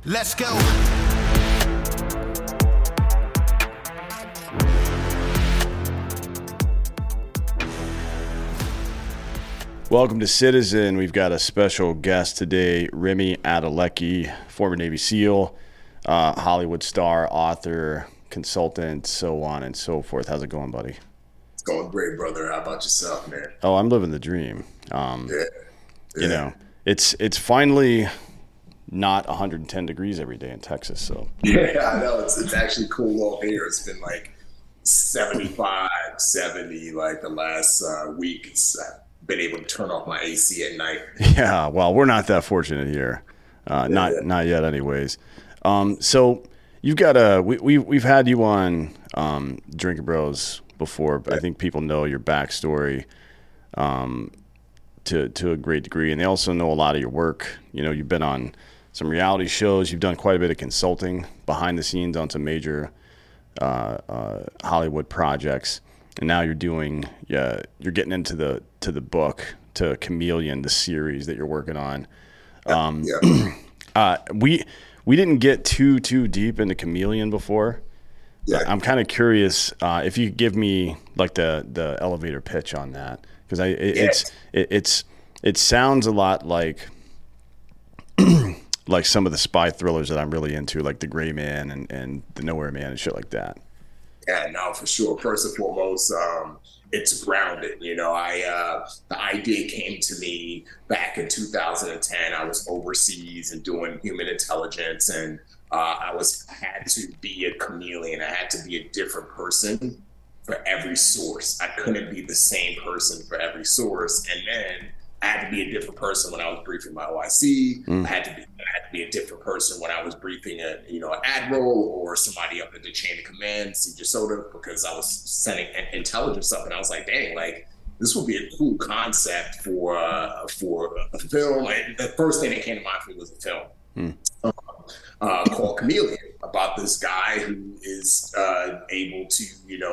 Let's go. Welcome to Citizen. We've got a special guest today, Remi Adeleke, former Navy SEAL, Hollywood star, author, consultant, so on and so forth. How's it going, buddy? It's going great, brother. How about yourself, man? Oh, I'm living the dream. Yeah. You know, it's finally not 110 degrees every day in Texas. So Yeah, I know. It's actually cool over here. It's been like 75, 70 like the last week. I've been able to turn off my AC at night. yeah, well, we're not that fortunate here. Not yet, anyways. So you've got we've had you on Drinking Bros before, but I think people know your backstory to a great degree, and they also know a lot of your work. You know, you've been on some reality shows. You've done quite a bit of consulting behind the scenes on some major Hollywood projects, and now you're getting into the book, to Chameleon, the series that you're working on. We didn't get too deep into Chameleon before. Yeah. I'm kind of curious if you could give me like the elevator pitch on that, because it sounds a lot like like some of the spy thrillers that I'm really into, like The Gray Man and The Nowhere Man and shit like that. Yeah, no, for sure. First and foremost, it's grounded. You know, the idea came to me back in 2010. I was overseas and doing human intelligence, and I had to be a chameleon. I had to be a different person for every source. I couldn't be the same person for every source. And then I had to be a different person when I was briefing my OIC. I had to be a different person when I was briefing an admiral or somebody up at the chain of command, Senior Soda, because I was sending intelligence stuff. And I was like, dang, like this would be a cool concept for a film. And the first thing that came to mind for me was a film called Chameleon, about this guy who is able to,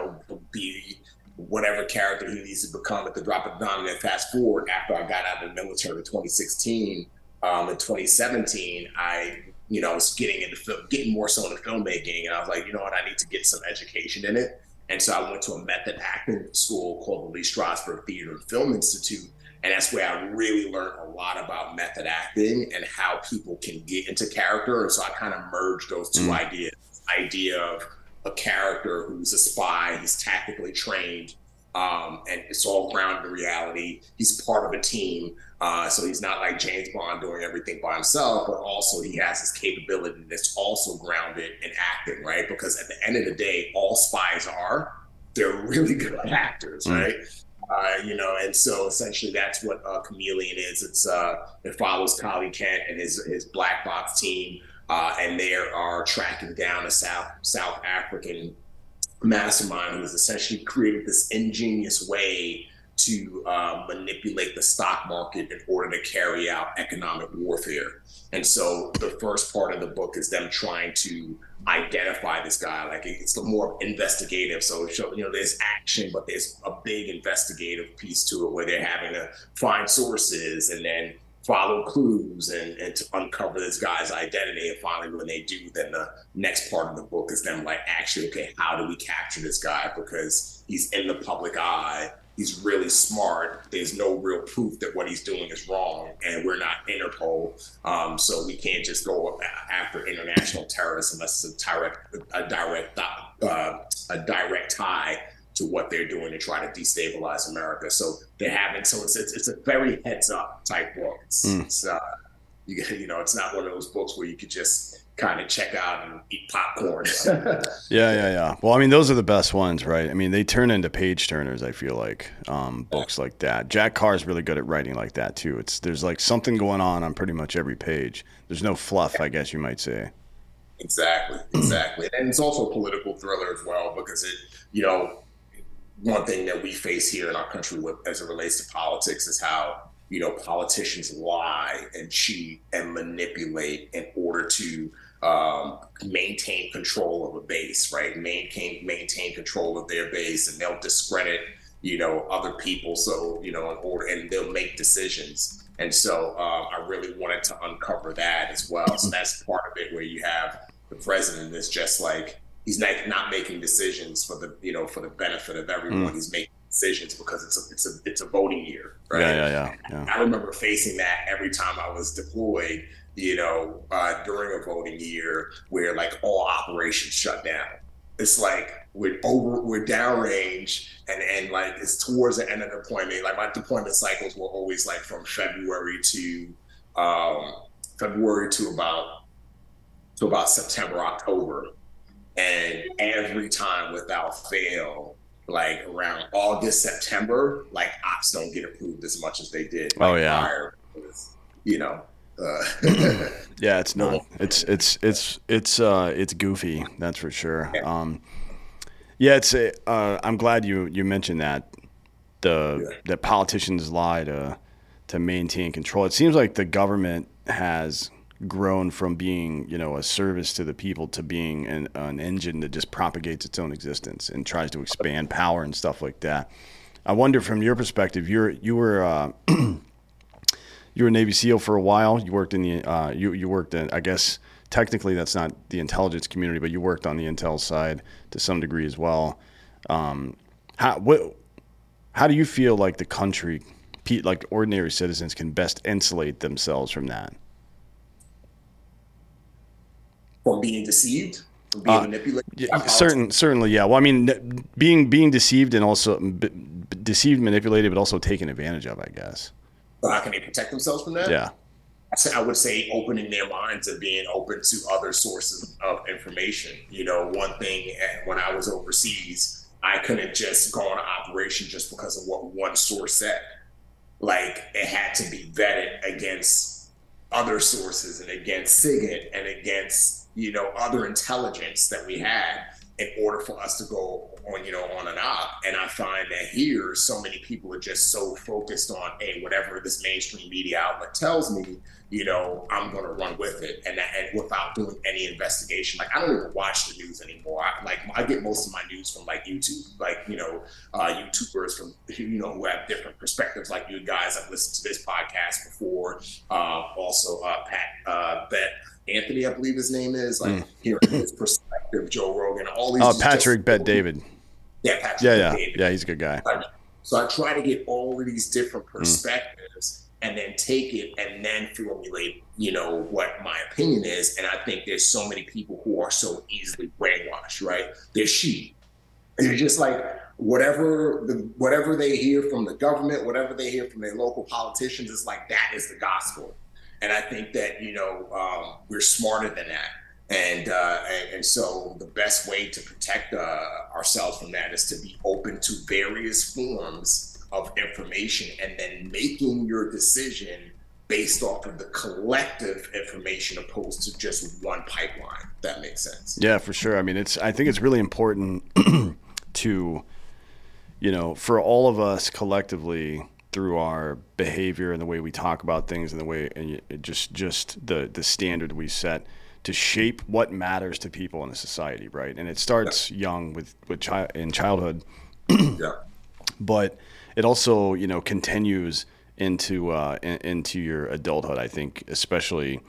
be whatever character he needs to become at the drop of a dime. And then fast forward, after I got out of the military in 2016, in 2017, I was getting more so into filmmaking, and I was like, you know what, I need to get some education in it. And so I went to a method acting school called the Lee Strasberg Theater and Film Institute. And that's where I really learned a lot about method acting and how people can get into character. And so I kind of merged those two ideas. Idea of a character who's a spy, he's tactically trained, and it's all grounded in reality. He's part of a team, so he's not like James Bond doing everything by himself, but also he has his capability that's also grounded in acting, right? Because at the end of the day, all spies they're really good actors, right? And so essentially that's what Chameleon is. It follows Kali Kent and his black box team, and they are tracking down a South African mastermind who has essentially created this ingenious way to manipulate the stock market in order to carry out economic warfare. And so the first part of the book is them trying to identify this guy. Like, it's more investigative. So there's action, but there's a big investigative piece to it where they're having to find sources and then follow clues and to uncover this guy's identity. And finally, when they do, then the next part of the book is them like, actually, okay, how do we capture this guy? Because he's in the public eye. He's really smart. There's no real proof that what he's doing is wrong, and we're not Interpol, so we can't just go after international terrorists unless it's a direct tie to what they're doing to try to destabilize America. So it's a very heads up type book. It's not one of those books where you could just kind of check out and eat popcorn. Yeah. Well, I mean, those are the best ones, right? I mean, they turn into page turners, I feel like, books like that. Jack Carr is really good at writing like that too. There's like something going on pretty much every page. There's no fluff, I guess you might say. Exactly. And it's also a political thriller as well, because one thing that we face here in our country as it relates to politics is how, politicians lie and cheat and manipulate in order to maintain control of a base, right? Maintain control of their base, and they'll discredit other people. So, in order, and they'll make decisions. And so I really wanted to uncover that as well. So that's part of it, where you have the president is just like, he's not making decisions for for the benefit of everyone. He's making decisions because it's a voting year, right? Yeah. I remember facing that every time I was deployed, during a voting year, where like all operations shut down. It's like we're downrange, and like it's towards the end of the deployment. Like my deployment cycles were always like from February to about September, October. And every time without fail, like around August, September, like ops don't get approved as much as they did. Like, prior, yeah, it's not. It's goofy. That's for sure. Yeah, I'm glad you mentioned that that politicians lie to maintain control. It seems like the government has grown from being, a service to the people to being an engine that just propagates its own existence and tries to expand power and stuff like that. I wonder, from your perspective, you were a Navy SEAL for a while. You worked in the you worked in, I guess technically that's not the intelligence community, but you worked on the intel side to some degree as well. How do you feel like the country, like ordinary citizens, can best insulate themselves from that? From being deceived, from being manipulated. Yeah, certainly, yeah. Well, I mean, being deceived and also deceived, manipulated, but also taken advantage of, I guess. So how can they protect themselves from that? Yeah. I would say opening their minds and being open to other sources of information. One thing, when I was overseas, I couldn't just go on an operation just because of what one source said. Like, it had to be vetted against other sources and against SIGINT and against, other intelligence that we had in order for us to go on an op. And I find that here, so many people are just so focused on, hey, whatever this mainstream media outlet tells me, I'm going to run with it, and without doing any investigation. Like, I don't even watch the news anymore. I get most of my news from like YouTube, like YouTubers from who have different perspectives. Like you guys, I've listened to this podcast before. Also, Pat Anthony, I believe his name is, like hearing his perspective, Joe Rogan, all these. Patrick Bet David. Yeah, Patrick. David. Yeah, he's a good guy. So I try to get all of these different perspectives and then take it and then formulate, what my opinion is. And I think there's so many people who are so easily brainwashed, right? They're sheep. They're just like whatever they hear from the government, whatever they hear from their local politicians, is like that is the gospel. And I think that, we're smarter than that. And so the best way to protect ourselves from that is to be open to various forms of information and then making your decision based off of the collective information opposed to just one pipeline. If that makes sense. Yeah, for sure. I mean, I think it's really important to, for all of us collectively, through our behavior and the way we talk about things and the way, and just the standard we set to shape what matters to people in a society, right? And it starts young in childhood, but it also continues into your adulthood. I think especially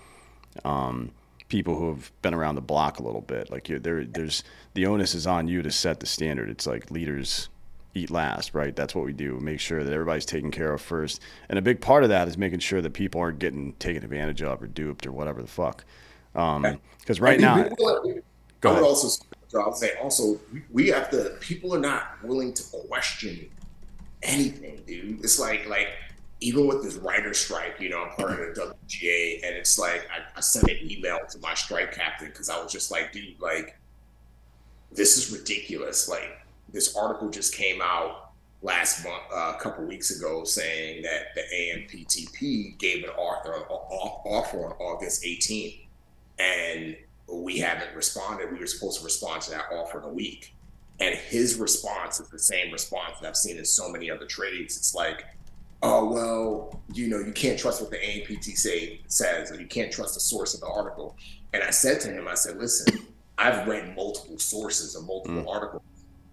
people who have been around the block a little bit. Like there's the onus is on you to set the standard. It's like leaders eat last, right? That's what we do. Make sure that everybody's taken care of first. And a big part of that is making sure that people aren't getting taken advantage of or duped or whatever the fuck. Because right now, go ahead. I'll say also, we have to, people are not willing to question anything, dude. It's like even with this writer strike, I'm part of the WGA, and it's like I sent an email to my strike captain because I was just like, dude, like, this is ridiculous. Like, this article just came out last month, a couple weeks ago, saying that the AMPTP gave an offer on August 18th, and we haven't responded. We were supposed to respond to that offer in a week. And his response is the same response that I've seen in so many other trades. It's like, oh, well, you can't trust what the AMPT says, or you can't trust the source of the article. And I said to him, I said, listen, I've read multiple sources of multiple articles,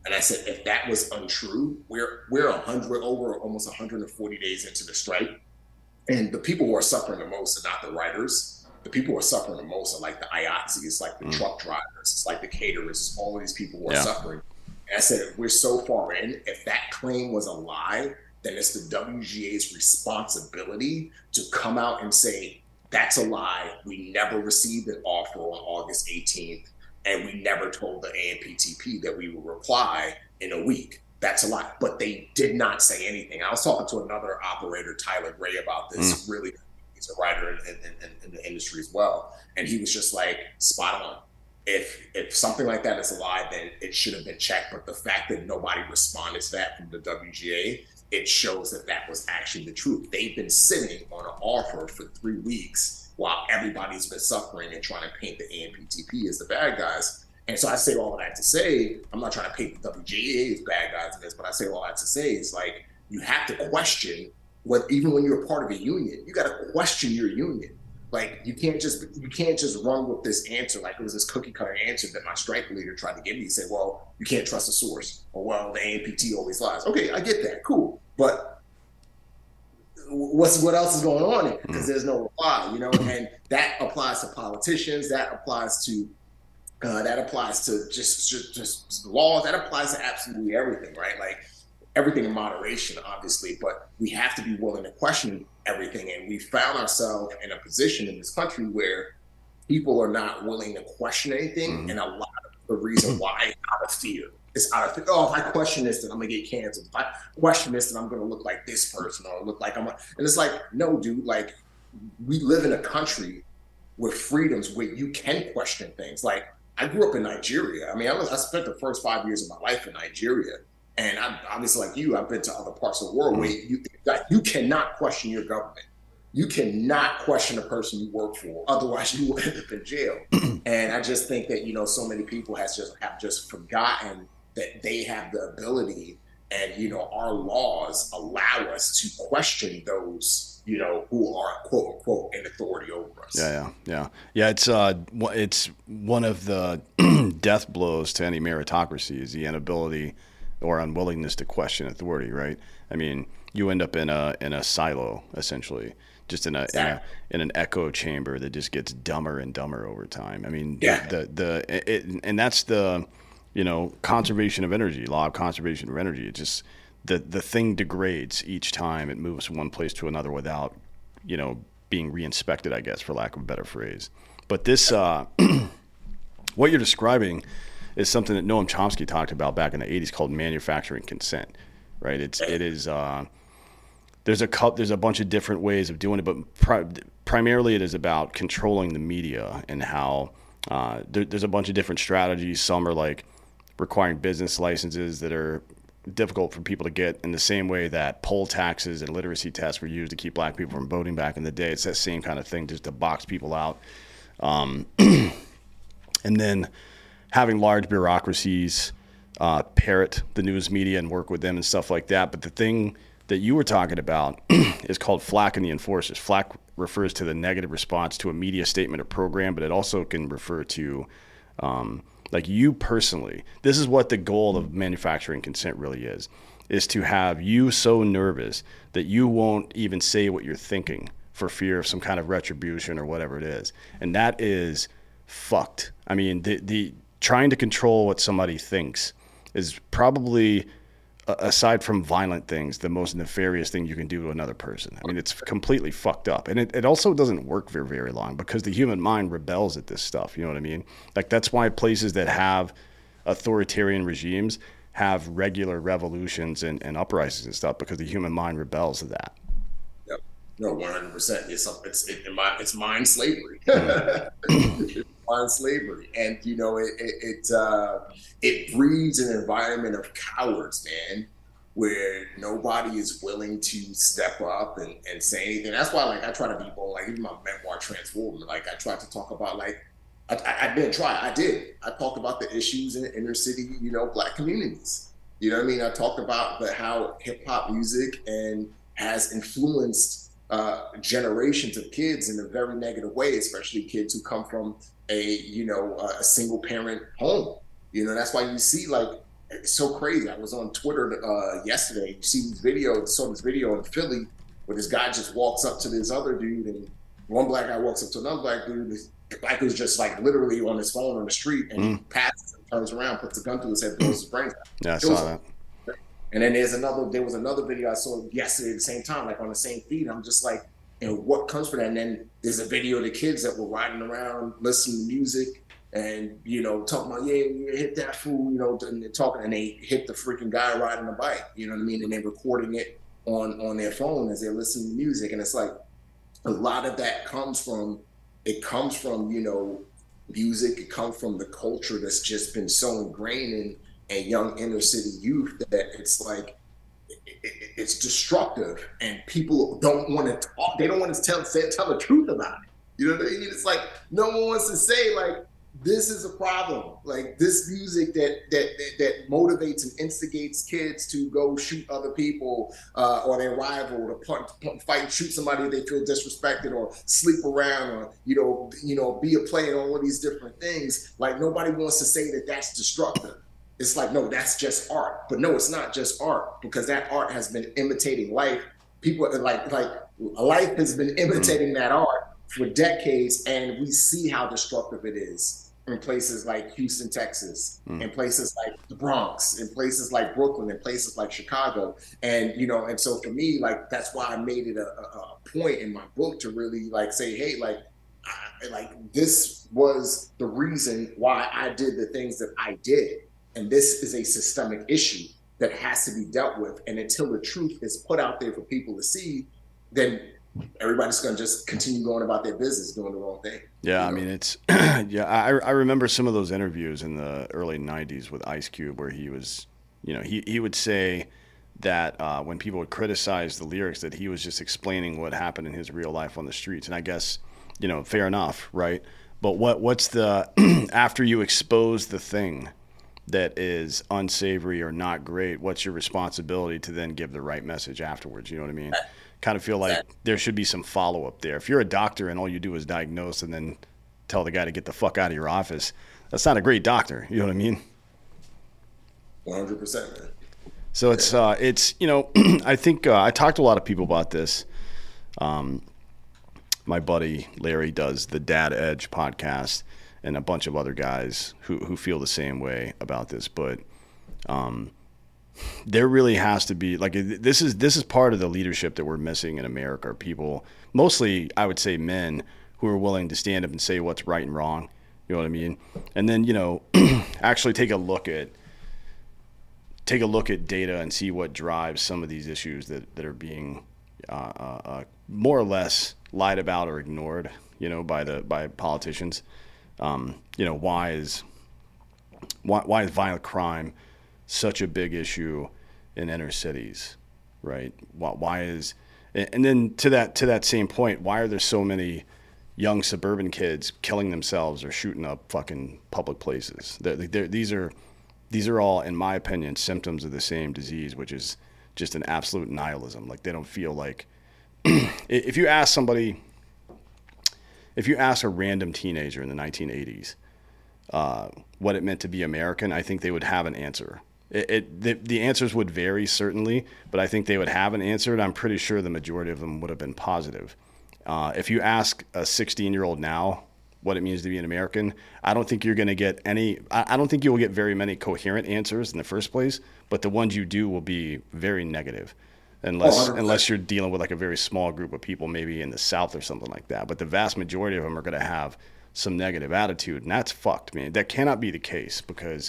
And I said, if that was untrue, we're 100 over almost 140 days into the strike, and the people who are suffering the most are not the writers. The people who are suffering the most are like the IATSE, like the truck drivers, it's like the caterers, all of these people who are suffering. And I said, we're so far in, if that claim was a lie, then it's the WGA's responsibility to come out and say, that's a lie. We never received an offer on August 18th, and we never told the AMPTP that we would reply in a week. That's a lie. But they did not say anything. I was talking to another operator, Tyler Gray, about this. Really, he's a writer in the industry as well. And he was just like, spot on. If something like that is a lie, then it should have been checked. But the fact that nobody responded to that from the WGA, it shows that that was actually the truth. They've been sitting on an offer for 3 weeks while everybody's been suffering and trying to paint the AMPTP as the bad guys. And so I say all of that to say, I'm not trying to paint the WGA as bad guys in this, but I say all that to say is like, you have to question what, even when you're a part of a union, you got to question your union. Like you can't just run with this answer. Like it was this cookie cutter answer that my strike leader tried to give me. He said, well, you can't trust the source, or well, the AMPT always lies. Okay, I get that, cool, but what else is going on here? Because there's no reply, you know. And that applies to politicians. That applies to just laws. That applies to absolutely everything, right? Like everything in moderation, obviously, but we have to be willing to question everything. And we found ourselves in a position in this country where people are not willing to question anything. And a lot of the reason why is out of fear. It's out of fear. Oh, if I question this, then I'm gonna get canceled. If I question this, then I'm gonna look like this person, or look like and it's like, no, dude, like we live in a country with freedoms where you can question things. Like I grew up in Nigeria. I mean, I spent the first 5 years of my life in Nigeria. And I'm obviously like you, I've been to other parts of the world where you cannot question your government. You cannot question the person you work for. Otherwise, you will end up in jail. And I just think that, you know, so many people have just forgotten that they have the ability, and, you know, our laws allow us to question those, you know, who are quote unquote in authority over us. Yeah. It's one of the death blows to any meritocracy is the inability or unwillingness to question authority, right? I mean, you end up in a silo essentially, just in an echo chamber that just gets dumber and dumber over time. I mean, and that's the, you know, conservation of energy, law of conservation of energy. It just the thing degrades each time it moves from one place to another without, you know, being reinspected, I guess, for lack of a better phrase. But this, what you're describing is something that Noam Chomsky talked about back in the 80s called manufacturing consent, right? It is there's a bunch of different ways of doing it, but primarily it is about controlling the media and how there's a bunch of different strategies. Some are like requiring business licenses that are difficult for people to get, in the same way that poll taxes and literacy tests were used to keep black people from voting back in the day. It's that same kind of thing, just to box people out. And then having large bureaucracies parrot the news media and work with them and stuff like that. But the thing that you were talking about is called FLAC and the enforcers. FLAC refers to the negative response to a media statement or program, but it also can refer to like you personally. This is what the goal of manufacturing consent really is to have you so nervous that you won't even say what you're thinking for fear of some kind of retribution or whatever it is. And that is fucked. I mean, the trying to control what somebody thinks is probably, aside from violent things, the most nefarious thing you can do to another person. I mean, it's completely fucked up. And it also doesn't work for very long because the human mind rebels at this stuff. You know what I mean? Like, that's why places that have authoritarian regimes have regular revolutions and uprisings and stuff, because the human mind rebels at that. Yep. No, 100%. It's mind slavery. On slavery, and you know it breeds an environment of cowards, man, where nobody is willing to step up and say anything. That's why, like, I try to be bold. Like, even my memoir Transformed, like, I tried to talk about, like, I talked about the issues in inner city, you know, black communities. You know what I mean? I talked about how hip hop music has influenced generations of kids in a very negative way, especially kids who come from a single parent home. You know, that's why you see, like, it's so crazy. I was on Twitter yesterday. You see these videos, saw this video in Philly where this guy just walks up to this other dude, and one black guy walks up to another black dude. This black dude's just like literally on his phone on the street, and he passes and turns around, puts a gun to his head, blows his brains out. Yeah, I saw that. And then there was another video I saw yesterday at the same time, like on the same feed. I'm just like, what comes from that? And then there's a video of the kids that were riding around, listening to music, and talking about, you hit that fool, and they're talking, and they hit the freaking guy riding a bike, you know what I mean? And they're recording it on their phone as they're listening to music. And it's like a lot of that comes from music. It comes from the culture that's just been so ingrained in young inner city youth that it's like it's destructive, and people don't want to talk. They don't want to tell the truth about it. You know what I mean? It's like no one wants to say like, this is a problem. Like this music that motivates and instigates kids to go shoot other people or their rival, to fight and shoot somebody if they feel disrespected, or sleep around, or be a player on all these different things. Like nobody wants to say that that's destructive. It's like, no, that's just art. But no, it's not just art, because that art has been imitating life. People like life has been imitating that art for decades, and we see how destructive it is in places like Houston, Texas, in places like the Bronx, in places like Brooklyn, in places like Chicago. And, and so for me, like, that's why I made it a point in my book to really like say, hey, like this was the reason why I did the things that I did. And this is a systemic issue that has to be dealt with. And until the truth is put out there for people to see, then everybody's going to just continue going about their business doing the wrong thing. Yeah, I mean, it's I remember some of those interviews in the early 90s with Ice Cube where he was, he would say that when people would criticize the lyrics, that he was just explaining what happened in his real life on the streets. And I guess, fair enough, right? But what's the after you expose the thing that is unsavory or not great, what's your responsibility to then give the right message afterwards? You know what I mean? Kind of feel like there should be some follow-up there. If you're a doctor and all you do is diagnose and then tell the guy to get the fuck out of your office, that's not a great doctor. You know what I mean? 100%, man. So it's I think I talked to a lot of people about this. My buddy Larry does the Dad Edge podcast, and a bunch of other guys who feel the same way about this. But there really has to be, like, this is part of the leadership that we're missing in America. People, mostly I would say men, who are willing to stand up and say what's right and wrong. You know what I mean? And then, actually take a look at data and see what drives some of these issues that are being more or less lied about or ignored, by politicians. Why is violent crime such a big issue in inner cities, right? Why is, and then to that same point, why are there so many young suburban kids killing themselves or shooting up fucking public places? These are all, in my opinion, symptoms of the same disease, which is just an absolute nihilism. Like, they don't feel like if you ask a random teenager in the 1980s what it meant to be American, I think they would have an answer. The answers would vary, certainly, but I think they would have an answer, and I'm pretty sure the majority of them would have been positive. If you ask a 16-year-old now what it means to be an American, I don't think you're going to get I don't think you will get very many coherent answers in the first place, but the ones you do will be very negative. Unless you're dealing with like a very small group of people, maybe in the South or something like that. But the vast majority of them are going to have some negative attitude, and that's fucked, man. That cannot be the case, because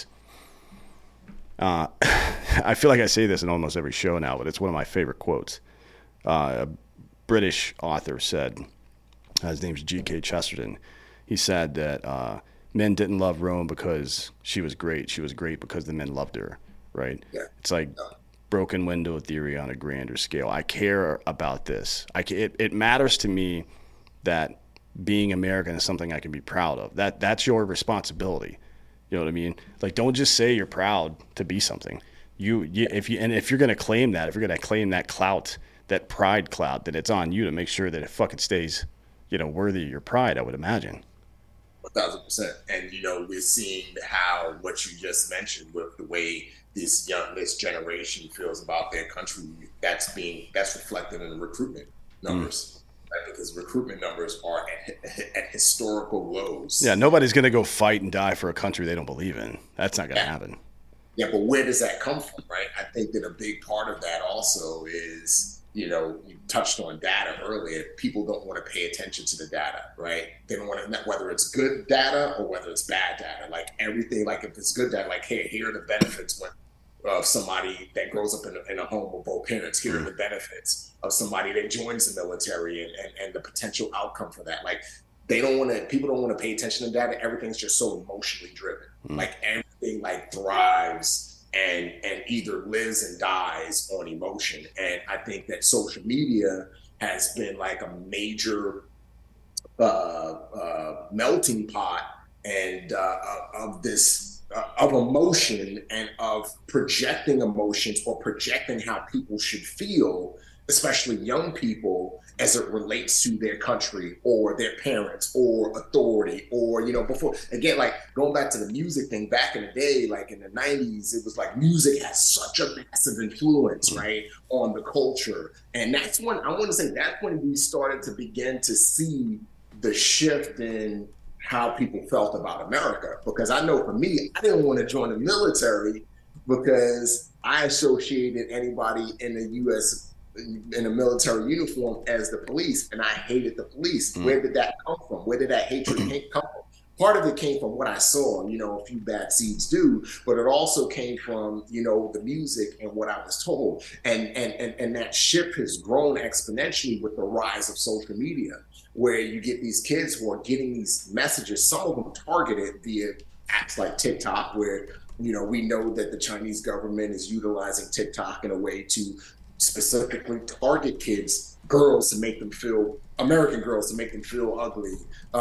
I feel like I say this in almost every show now, but it's one of my favorite quotes. A British author said, his name's G.K. Chesterton, he said that men didn't love Rome because she was great. She was great because the men loved her, right? Yeah. It's like broken window theory on a grander scale. I care about this. It matters to me that being American is something I can be proud of. That's your responsibility. You know what I mean? Like, don't just say you're proud to be something. If you're going to claim that, if you're going to claim that clout, that pride clout, then it's on you to make sure that it fucking stays, worthy of your pride, I would imagine. 1,000%. And we're seeing how what you just mentioned with the way this generation feels about their country. That's reflected in the recruitment numbers, right? Because recruitment numbers are at historical lows. Yeah, nobody's going to go fight and die for a country they don't believe in. That's not going to happen. Yeah, but where does that come from, right? I think that a big part of that also is, you touched on data earlier. People don't want to pay attention to the data, right? They don't want to, whether it's good data or whether it's bad data. Like everything, like if it's good data, like, hey, here are the benefits of somebody that grows up in a home with both parents. Here are the benefits of somebody that joins the military and the potential outcome for that. Like people don't want to pay attention to data. Everything's just so emotionally driven. Like everything like thrives and either lives and dies on emotion. And I think that social media has been like a major melting pot and of this of emotion and of projecting emotions or projecting how people should feel, especially young people, as it relates to their country or their parents or authority or, before, again, like going back to the music thing back in the day, like in the 90s, it was like music has such a massive influence, right, on the culture. And that's when, I want to say that's when we started to begin to see the shift in how people felt about America. Because I know for me, I didn't want to join the military because I associated anybody in the U.S. in a military uniform as the police, and I hated the police. Where did that come from? Where did that hatred come from? Part of it came from what I saw, a few bad seeds do, but it also came from, the music and what I was told. And that ship has grown exponentially with the rise of social media, where you get these kids who are getting these messages, some of them targeted via apps like TikTok, where, we know that the Chinese government is utilizing TikTok in a way to specifically target girls to make them feel, American girls to make them feel ugly,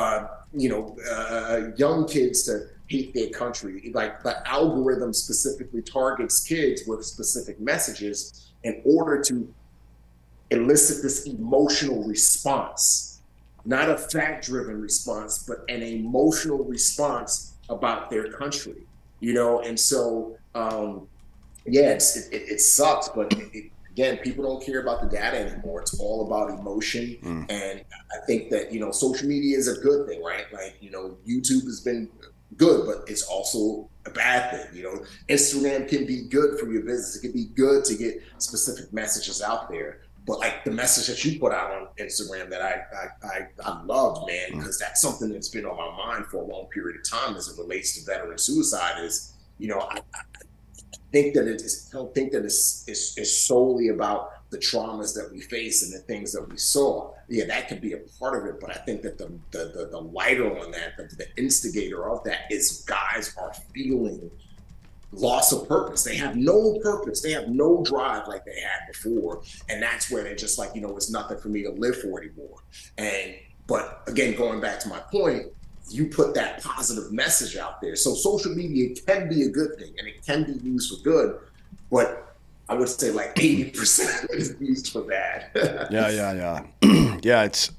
young kids to hate their country. Like the algorithm specifically targets kids with specific messages in order to elicit this emotional response, not a fact-driven response, but an emotional response about their country, And so, it sucks, but again, people don't care about the data anymore. It's all about emotion. And I think that, social media is a good thing, right? Like, YouTube has been good, but it's also a bad thing. Instagram can be good for your business. It can be good to get specific messages out there. But like the message that you put out on Instagram that I loved, man, because that's something that's been on my mind for a long period of time as it relates to veteran suicide is, I think that I don't think that it's solely about the traumas that we face and the things that we saw. Yeah, that could be a part of it, but I think that the lighter on that, the instigator of that is guys are feeling loss of purpose. They have no purpose. They have no drive like they had before. And that's where they're just like, it's nothing for me to live for anymore. But again, going back to my point, you put that positive message out there. So social media can be a good thing and it can be used for good, but I would say like 80% is used for bad. Yeah. Yeah, it's,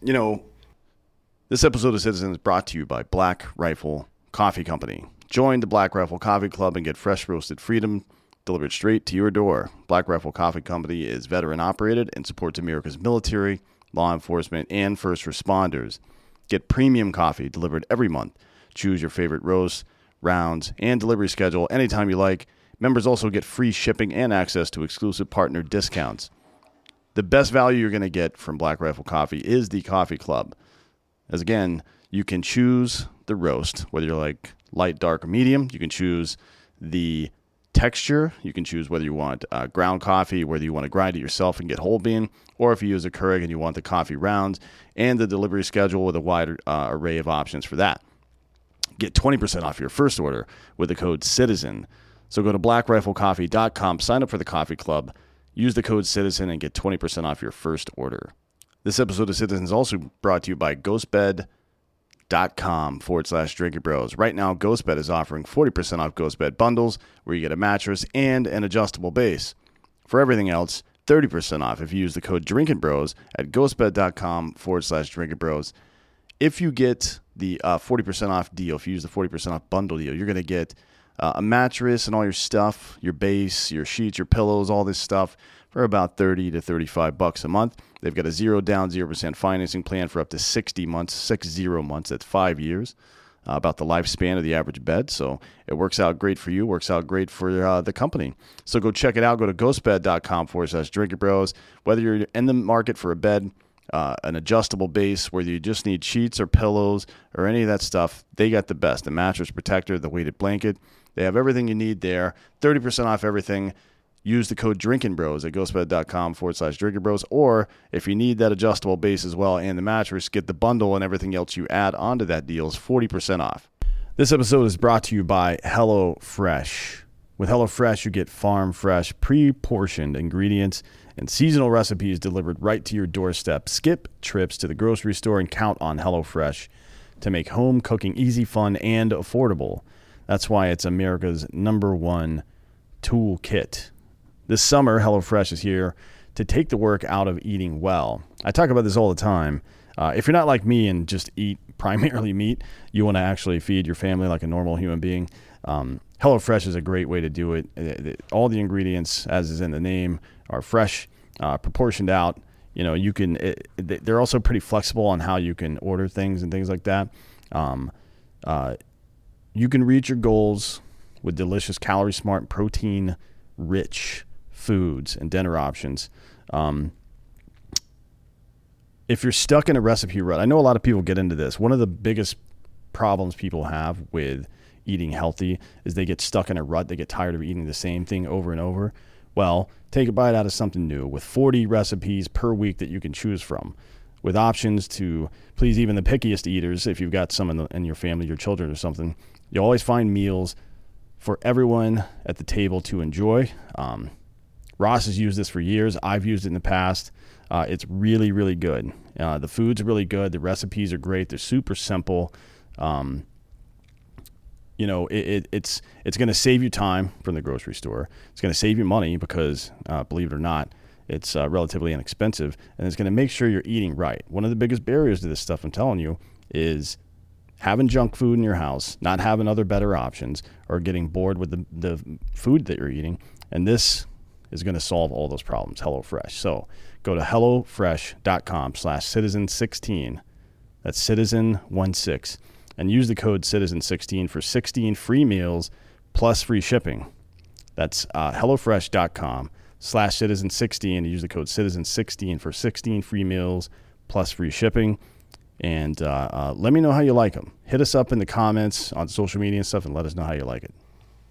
this episode of Citizen is brought to you by Black Rifle Coffee Company. Join the Black Rifle Coffee Club and get fresh roasted freedom delivered straight to your door. Black Rifle Coffee Company is veteran operated and supports America's military, law enforcement, and first responders. Get premium coffee delivered every month. Choose your favorite roast, rounds, and delivery schedule anytime you like. Members also get free shipping and access to exclusive partner discounts. The best value you're going to get from Black Rifle Coffee is the Coffee Club. As again, you can choose the roast, whether you're like light, dark, or medium. You can choose the texture. You can choose whether you want ground coffee, whether you want to grind it yourself and get whole bean, or if you use a Keurig and you want the coffee rounds, and the delivery schedule with a wide array of options for that. Get 20% off your first order with the code CITIZEN. So go to blackriflecoffee.com, sign up for the coffee club, use the code CITIZEN, and get 20% off your first order. This episode of Citizen is also brought to you by ghostbed.com/Drinking Bros. Right now, Ghostbed is offering 40% off Ghostbed bundles where you get a mattress and an adjustable base. For everything else, 30% off if you use the code Drinking Bros at ghostbed.com/Drinking Bros. If you get the 40% off deal, if you use the 40% off bundle deal, you're going to get a mattress and all your stuff, your base, your sheets, your pillows, all this stuff for about $30 to $35 a month. They've got a 0 down, 0% financing plan for up to 60 months, 60 months. That's 5 years. About the lifespan of the average bed. So it works out great for you, works out great for the company. So go check it out. Go to ghostbed.com/Drinking Bros. Whether you're in the market for a bed, an adjustable base, whether you just need sheets or pillows or any of that stuff, they got the best. The mattress protector, the weighted blanket. They have everything you need there. 30% off everything. Use the code Drinking Bros at ghostbed.com/Drinking Bros. Or if you need that adjustable base as well and the mattress, get the bundle and everything else you add onto that deal is 40% off. This episode is brought to you by HelloFresh. With HelloFresh, you get farm fresh, pre-portioned ingredients and seasonal recipes delivered right to your doorstep. Skip trips to the grocery store and count on HelloFresh to make home cooking easy, fun, and affordable. That's why it's America's #1 toolkit. This summer, HelloFresh is here to take the work out of eating well. I talk about this all the time. If you're not like me and just eat primarily meat, you want to actually feed your family like a normal human being, HelloFresh is a great way to do it. All the ingredients, as is in the name, are fresh, proportioned out. You know, you can. They're also pretty flexible on how you can order things and things like that. You can reach your goals with delicious, calorie-smart, protein-rich foods and dinner options. If you're stuck in a recipe rut, I know a lot of people get into this. One of the biggest problems people have with eating healthy is they get stuck in a rut. They get tired of eating the same thing over and over. Well, take a bite out of something new with 40 recipes per week that you can choose from, with options to please even the pickiest eaters. If you've got some in your family, your children or something, you always find meals for everyone at the table to enjoy. Ross has used this for years. I've used it in the past. It's really, really good. The food's really good. The recipes are great. They're super simple. It's going to save you time from the grocery store. It's going to save you money because, believe it or not, it's relatively inexpensive, and it's going to make sure you're eating right. One of the biggest barriers to this stuff, I'm telling you, is having junk food in your house, not having other better options, or getting bored with the food that you're eating. And this is going to solve all those problems, HelloFresh. So go to HelloFresh.com/Citizen16. That's Citizen16. And use the code Citizen16 for 16 free meals plus free shipping. That's HelloFresh.com/Citizen16. And use the code Citizen16 for 16 free meals plus free shipping. And let me know how you like them. Hit us up in the comments on social media and stuff and let us know how you like it.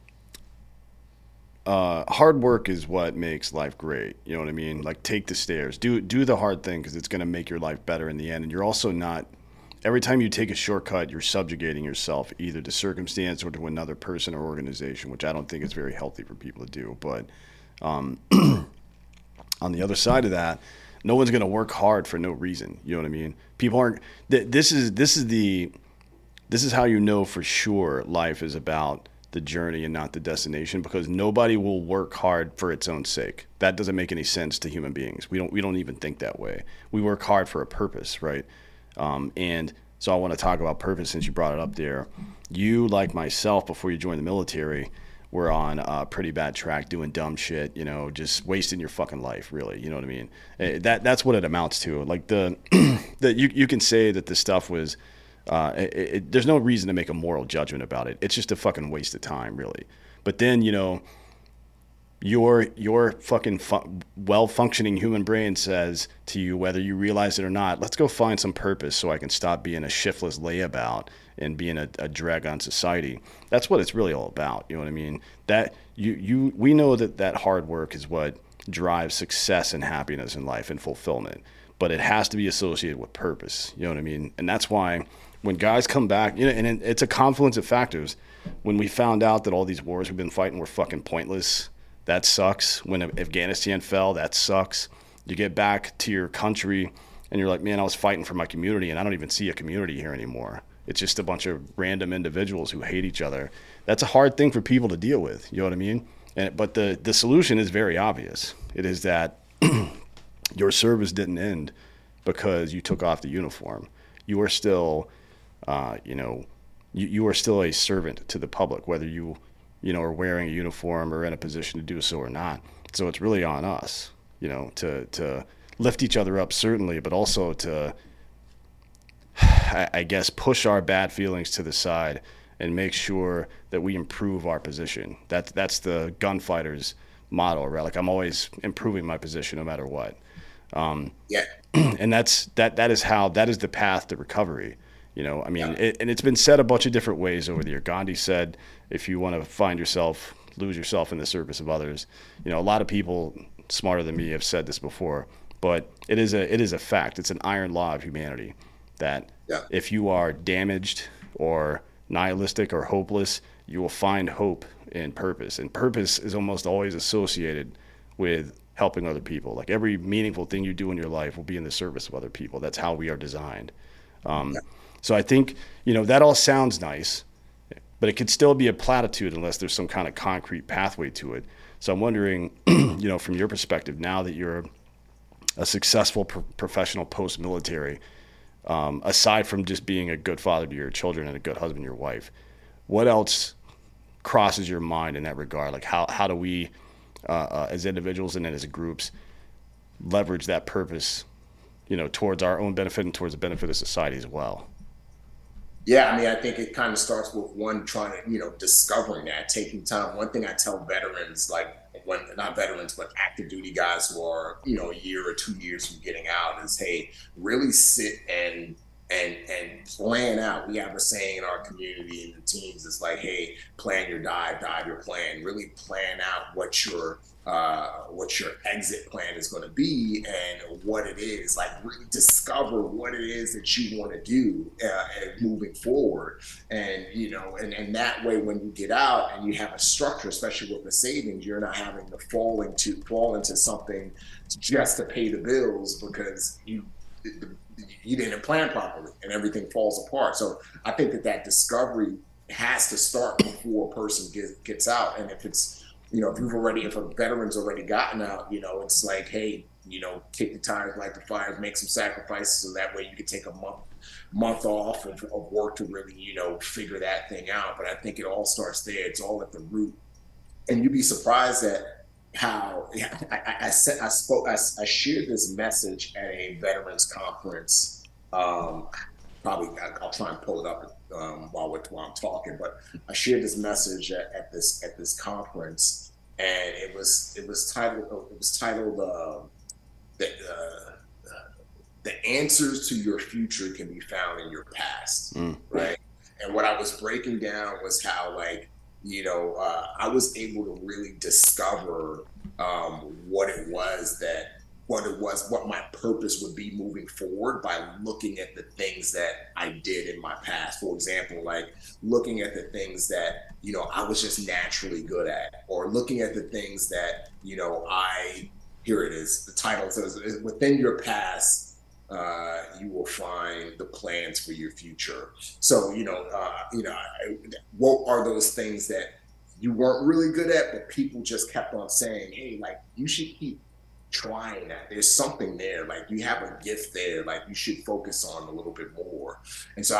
Hard work is what makes life great. You know what I mean? Like, take the stairs. Do the hard thing because it's going to make your life better in the end. And you're also not, every time you take a shortcut, you're subjugating yourself either to circumstance or to another person or organization, which I don't think is very healthy for people to do. But on the other side of that, no one's going to work hard for no reason. You know what I mean? People aren't, this is how you know for sure life is about the journey and not the destination, because nobody will work hard for its own sake. That doesn't make any sense to human beings. We don't even think that way. We work hard for a purpose, right? And so I want to talk about purpose since you brought it up there. You, like myself, before you joined the military, were on a pretty bad track doing dumb shit, just wasting your fucking life, really. You know what I mean? That's what it amounts to. Like you can say that the stuff was, there's no reason to make a moral judgment about it. It's just a fucking waste of time, really. But then, your fucking well-functioning human brain says to you, whether you realize it or not, let's go find some purpose so I can stop being a shiftless layabout and being a drag on society. That's what it's really all about. You know what I mean? That we know that hard work is what drives success and happiness in life and fulfillment, but it has to be associated with purpose. You know what I mean? And that's why when guys come back, and it's a confluence of factors. When we found out that all these wars we've been fighting were fucking pointless, that sucks. When Afghanistan fell, that sucks. You get back to your country and you're like, man, I was fighting for my community and I don't even see a community here anymore. It's just a bunch of random individuals who hate each other. That's a hard thing for people to deal with. You know what I mean? But the solution is very obvious. It is that your service didn't end because you took off the uniform. You are still you know, you are still a servant to the public, whether you know, are wearing a uniform or in a position to do so or not. So it's really on us, you know, to lift each other up, certainly, but also to, I guess, push our bad feelings to the side and make sure that we improve our position. That's the gunfighter's motto, right? Like I'm always improving my position no matter what. Yeah. And that is how that is the path to recovery. You know, I mean, Yeah. and it's been said a bunch of different ways over the year. Gandhi said, if you want to find yourself, lose yourself in the service of others. You know, a lot of people smarter than me have said this before, but it is a fact. It's an iron law of humanity that Yeah. if you are damaged or nihilistic or hopeless, you will find hope in purpose. And purpose is almost always associated with helping other people. Like every meaningful thing you do in your life will be in the service of other people. That's how we are designed. Um, Yeah. so I think, you know, that all sounds nice, but it could still be a platitude unless there's some kind of concrete pathway to it. So I'm wondering, you know, from your perspective, now that you're a successful professional post-military, aside from just being a good father to your children and a good husband to your wife, what else crosses your mind in that regard? Like how do we, as individuals and then as groups, leverage that purpose, you know, towards our own benefit and towards the benefit of society as well? Yeah, I mean, I think it kind of starts with one trying to, discovering that, taking time. One thing I tell veterans, like when not veterans, but active duty guys who are, a year or 2 years from getting out, is hey, really sit and plan out. We have a saying in our community and the teams, it's like, hey, plan your dive, dive your plan. Really plan out what your exit plan is going to be and what it is. Like really discover what it is that you want to do and moving forward. And and that way, when you get out and you have a structure, especially with the savings, you're not having to fall into something just to pay the bills because you didn't plan properly and everything falls apart. So I think that discovery has to start before a person gets out. And if it's, if a veteran's already gotten out, it's like, hey, kick the tires, light the fires, make some sacrifices. So that way you can take a month off of work to really, figure that thing out. But I think it all starts there. It's all at the root. And you'd be surprised at how I shared this message at a veterans conference. Probably I'll try and pull it up while I'm talking, but I shared this message at this conference, and it was titled the answers to your future can be found in your past, right? And what I was breaking down was how I was able to really discover what my purpose would be moving forward by looking at the things that I did in my past. For example, like looking at the things that, I was just naturally good at, or looking at the things that, here it is, the title says, within your past, you will find the plans for your future. So, what are those things that you weren't really good at, but people just kept on saying, hey, like you should keep trying that. There's something there. Like you have a gift there. Like you should focus on a little bit more. And so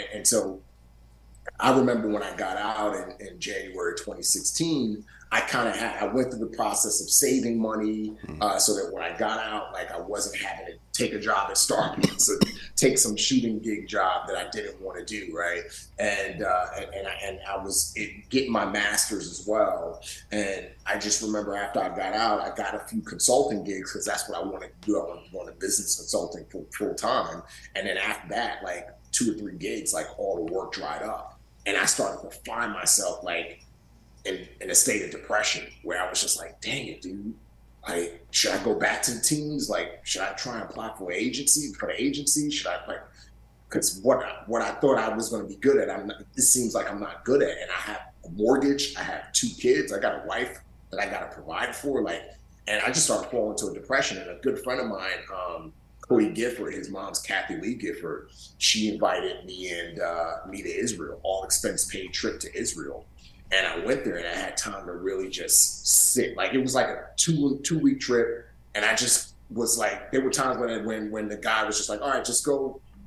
I remember when I got out in January 2016, I went through the process of saving money so that when I got out, like I wasn't having to take a job at Starbucks or take some shooting gig job that I didn't want to do, right? And I was getting my master's as well. And I just remember after I got out, I got a few consulting gigs because that's what I wanted to do. I wanted business consulting full time. And then after that, like 2 or 3 gigs, like all the work dried up. And I started to find myself like in a state of depression where I was just like, dang it, dude. Like, should I go back to the teams? Like, should I try and apply for the agency? Should I because what I thought I was going to be good at, this seems like I'm not good at. And I have a mortgage. I have 2 kids. I got a wife that I got to provide for. And I just started falling into a depression. And a good friend of mine, Cody Gifford, his mom's Kathy Lee Gifford, she invited me and me to Israel, all expense paid trip to Israel. And I went there and I had time to really just sit. Like it was like a 2-week trip. And I just was like, there were times when the guy was just like, all right, just go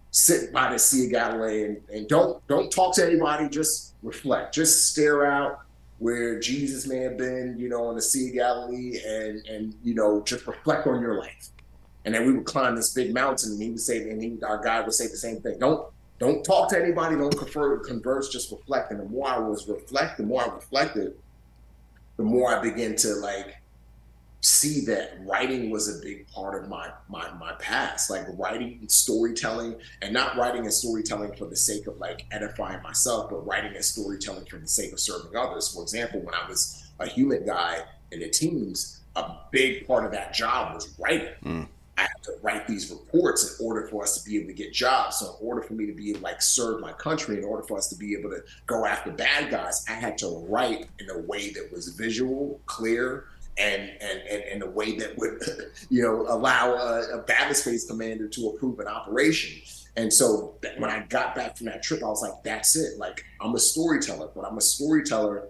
sit by the Sea of Galilee and don't talk to anybody, just reflect, just stare out where Jesus may have been, you know, on the Sea of Galilee, and you know, just reflect on your life. And then we would climb this big mountain, and he would say, our guide would say the same thing. Don't talk to anybody, don't converse, just reflect. And the more I reflected, the more I began to like see that writing was a big part of my past, like writing and storytelling, and not writing and storytelling for the sake of like edifying myself, but writing and storytelling for the sake of serving others. For example, when I was a human guy in the teams, a big part of that job was writing. I had to write these reports in order for us to be able to get jobs. So in order for me to be able to like serve my country, in order for us to be able to go after bad guys, I had to write in a way that was visual, clear, and a way that would, you know, allow a battlespace commander to approve an operation. And so when I got back from that trip, I was like, that's it. Like, I'm a storyteller, but I'm a storyteller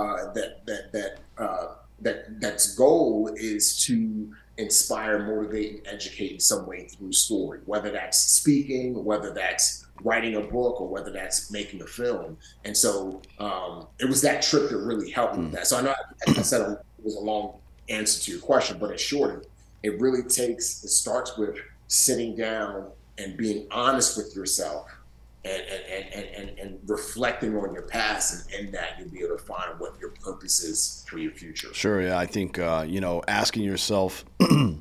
that's goal is to inspire, motivate, and educate in some way through story, whether that's speaking, whether that's writing a book, or whether that's making a film. And so it was that trip that really helped me with that. So I know I said it was a long answer to your question, but in short, it really starts with sitting down and being honest with yourself and reflecting on your past, and in that you'll be able to find what your purpose is for your future. Sure, yeah. I think, you know, asking yourself, and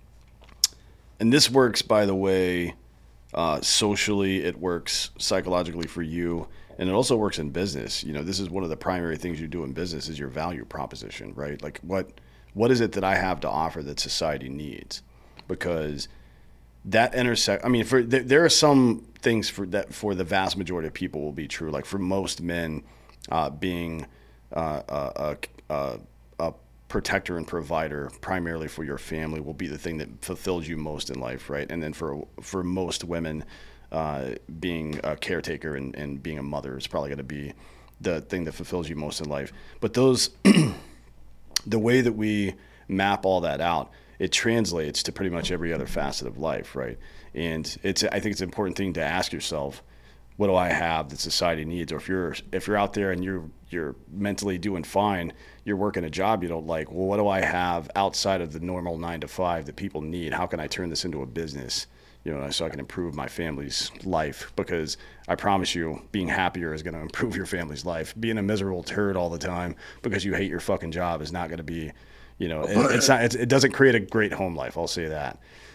this works, by the way, socially, it works psychologically for you, and it also works in business. You know, this is one of the primary things you do in business is your value proposition, right? Like, what is it that I have to offer that society needs? Because that intersect. I mean, there are some things for the vast majority of people will be true. Like for most men, being a protector and provider primarily for your family will be the thing that fulfills you most in life, right? And then for most women, being a caretaker and being a mother is probably going to be the thing that fulfills you most in life. But those, the way that we map all that out, it translates to pretty much every other facet of life, right? And I think it's an important thing to ask yourself, what do I have that society needs? Or if you're out there and you're mentally doing fine, you're working a job you don't like, well, what do I have outside of the normal 9 to 5 that people need? How can I turn this into a business, you know, so I can improve my family's life? Because I promise you, being happier is going to improve your family's life. Being a miserable turd all the time because you hate your fucking job is not going to be, you know, it doesn't create a great home life. I'll say that.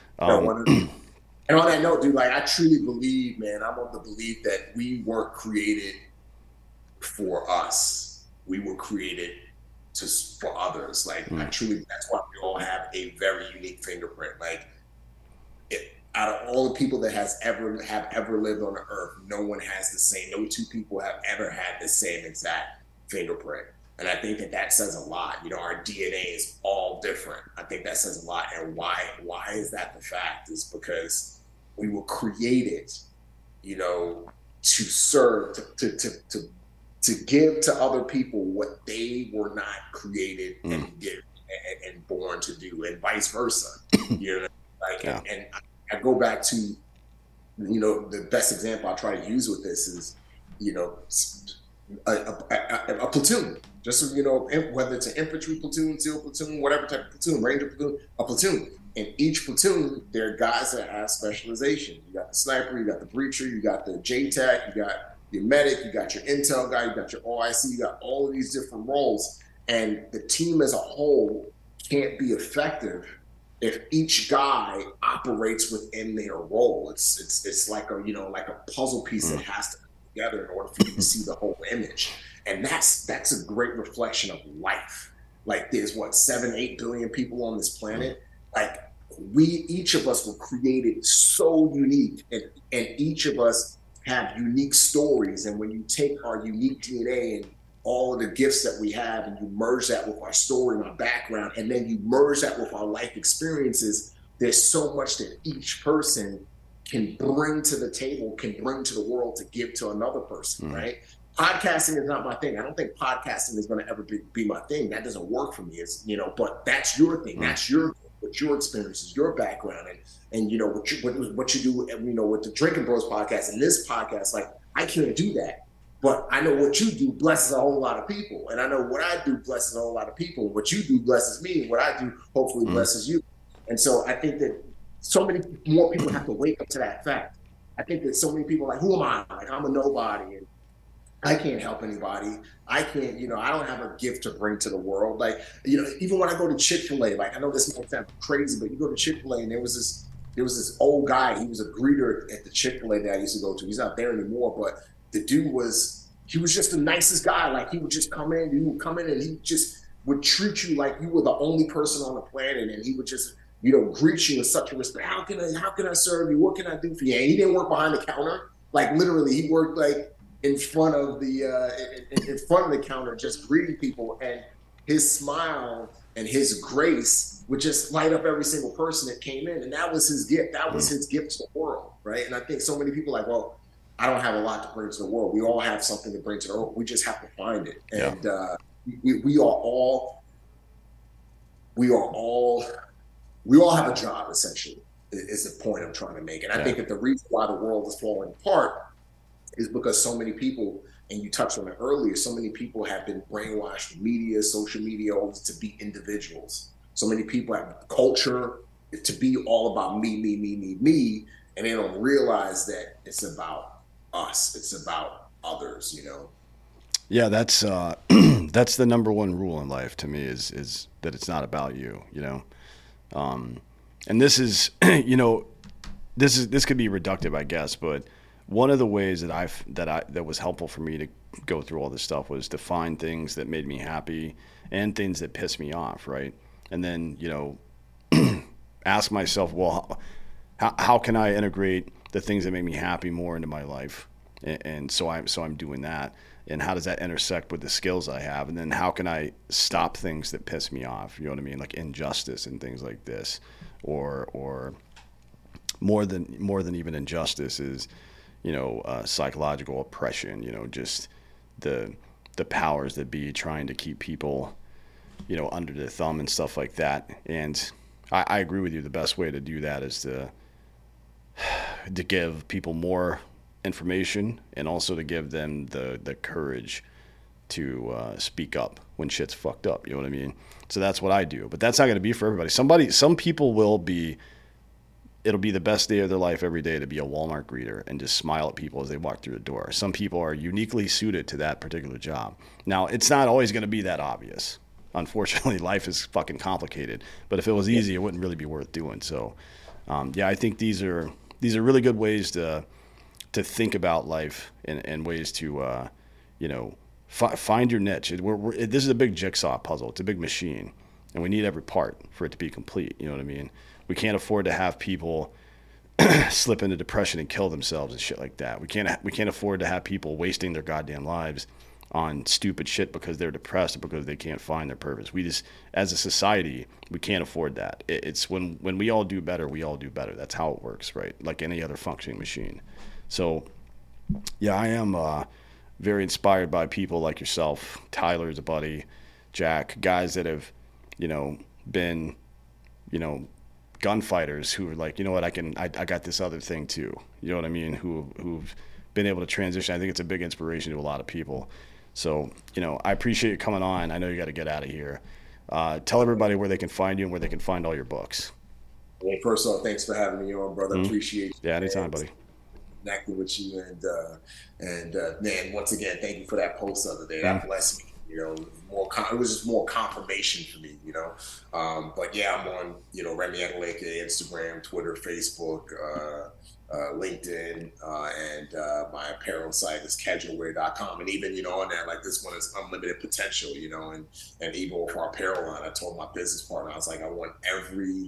And on that note, dude, like I truly believe, man, I'm of the belief that we weren't created for us. We were created for others. Like I truly, that's why we all have a very unique fingerprint. Like out of all the people that have ever lived on the earth, no one has the same. No two people have ever had the same exact fingerprint. And I think that says a lot. You know, our DNA is all different. I think that says a lot. And why is that the fact? Is because we were created, you know, to serve, to give to other people what they were not created and born to do, and vice versa. You know, like, yeah. and I go back to, you know, the best example I try to use with this is, you know, a platoon. Just so you know, whether it's an infantry platoon, SEAL platoon, whatever type of platoon, Ranger platoon, a platoon. In each platoon, there are guys that have specialization. You got the sniper, you got the breacher, you got the JTAC, you got your medic, you got your intel guy, you got your OIC, you got all of these different roles. And the team as a whole can't be effective if each guy operates within their role. It's like a puzzle piece that has to come together in order for you to see the whole image. And that's a great reflection of life. Like there's 7-8 billion people on this planet. Like each of us were created so unique, and each of us have unique stories. And when you take our unique DNA and all of the gifts that we have, and you merge that with our story and our background, and then you merge that with our life experiences, there's so much that each person can bring to the table, can bring to the world to give to another person, right? Podcasting is not my thing. I don't think podcasting is going to ever be my thing. That doesn't work for me. It's, you know, but that's your thing. That's your thing. what your experiences, your background, and you know what you do, you know, with the Drinking Bros podcast and this podcast. Like, I can't do that, but I know what you do blesses a whole lot of people, and I know what I do blesses a whole lot of people. What you do blesses me, and what I do hopefully blesses you. And so I think that so many more people have to wake up to that fact. I think that so many people are like, who am I? Like, I'm a nobody, and I can't help anybody. I can't, you know, I don't have a gift to bring to the world. Like, you know, even when I go to Chick-fil-A, like, I know this might sound crazy, but you go to Chick-fil-A and there was this old guy. He was a greeter at the Chick-fil-A that I used to go to. He's not there anymore, but the dude he was just the nicest guy. Like, he would just come in and he just would treat you like you were the only person on the planet. And he would just, you know, greet you with such a respect. How can I serve you? What can I do for you? And he didn't work behind the counter. Like, literally, he worked like in front of the counter, just greeting people, and his smile and his grace would just light up every single person that came in, and that was his gift. That was his gift to the world, right? And I think so many people are like, well, I don't have a lot to bring to the world. We all have something to bring to the world. We just have to find it, and we all have a job, essentially, is the point I'm trying to make. And I think that the reason why the world is falling apart is because so many people, and you touched on it earlier, so many people have been brainwashed with media, social media, all this, to be individuals. So many people have culture to be all about me, and they don't realize that it's about us. It's about others, you know? Yeah, that's that's the number one rule in life to me is that it's not about you, you know? And this is, you know, this could be reductive, I guess, but one of the ways that was helpful for me to go through all this stuff was to find things that made me happy and things that pissed me off, right? And then, you know, ask myself, well, how can I integrate the things that make me happy more into my life? And so I'm doing that. And how does that intersect with the skills I have? And then how can I stop things that piss me off? You know what I mean? Like injustice and things like this, or more than even injustice is, you know, psychological oppression, you know, just the powers that be trying to keep people, you know, under their thumb and stuff like that. And I agree with you. The best way to do that is to give people more information, and also to give them the courage to speak up when shit's fucked up. You know what I mean? So that's what I do. But that's not going to be for everybody. Some people it'll be the best day of their life every day to be a Walmart greeter and just smile at people as they walk through the door. Some people are uniquely suited to that particular job. Now, it's not always going to be that obvious. Unfortunately, life is fucking complicated. But if it was easy, it wouldn't really be worth doing. So, I think these are really good ways to think about life and ways to, you know, find your niche. This is a big jigsaw puzzle. It's a big machine, and we need every part for it to be complete. You know what I mean? We can't afford to have people slip into depression and kill themselves and shit like that. We can't afford to have people wasting their goddamn lives on stupid shit because they're depressed or because they can't find their purpose. We just, as a society, we can't afford that. It's when we all do better, we all do better. That's how it works, right? Like any other functioning machine. So, yeah, I am very inspired by people like yourself. Tyler's a buddy, Jack, guys that have, you know, been, you know, gunfighters who are like, you know what, I got this other thing too. You know what I mean? Who've been able to transition. I think it's a big inspiration to a lot of people. So, you know, I appreciate you coming on. I know you got to get out of here. Tell everybody where they can find you and where they can find all your books. Well, first of all, thanks for having me on, brother. Appreciate you. Yeah, anytime, buddy. Connecting with you, and man, once again, thank you for that post the other day. That blessed me. You know, it was just more confirmation for me. You know, but yeah, I'm on, you know, Remy Adeleke, Instagram, Twitter, Facebook, LinkedIn, and my apparel site is casualwear.com. And even, you know, on that, like, this one is unlimited potential. You know, and even with our apparel line, I told my business partner, I was like, I want every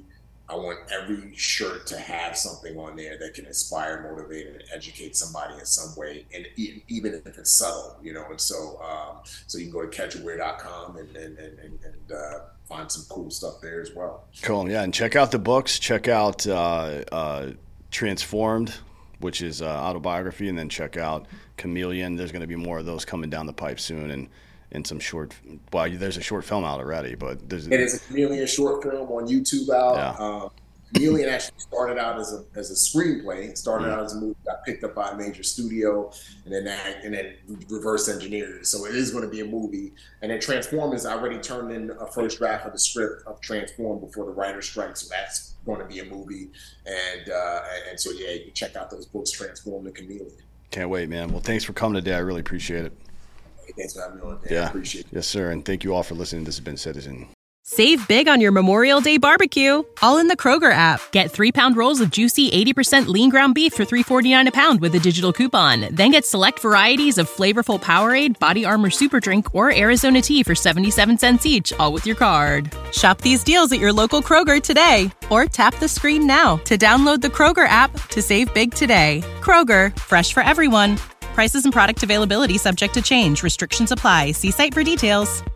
shirt to have something on there that can inspire, motivate, and educate somebody in some way, and even if it's subtle, you know. And so, so you can go to casualwear.com and find some cool stuff there as well. Cool, yeah, and check out the books. Check out Transformed, which is autobiography, and then check out Chameleon. There's going to be more of those coming down the pipe soon, in some short. Well, there's a short film out already, but there's. It is a Chameleon short film on YouTube out. Yeah. Chameleon actually started out as a screenplay. It started out as a movie, got picked up by a major studio, and then reverse engineered it. So it is going to be a movie. And then Transformers already turned in a first draft of the script of Transform before the writer's strike. So that's going to be a movie. And so yeah, you can check out those books, Transform and Chameleon. Can't wait, man. Well, thanks for coming today. I really appreciate it. Hey, thanks for having me on. Yeah, I appreciate it. Yes, sir. And thank you all for listening. This has been Citizen. Save big on your Memorial Day barbecue, all in the Kroger app. Get 3-pound rolls of juicy 80% lean ground beef for $3.49 a pound with a digital coupon. Then get select varieties of flavorful Powerade, Body Armor Super Drink, or Arizona tea for 77 cents each, all with your card. Shop these deals at your local Kroger today, or tap the screen now to download the Kroger app to save big today. Kroger, fresh for everyone. Prices and product availability subject to change. Restrictions apply. See site for details.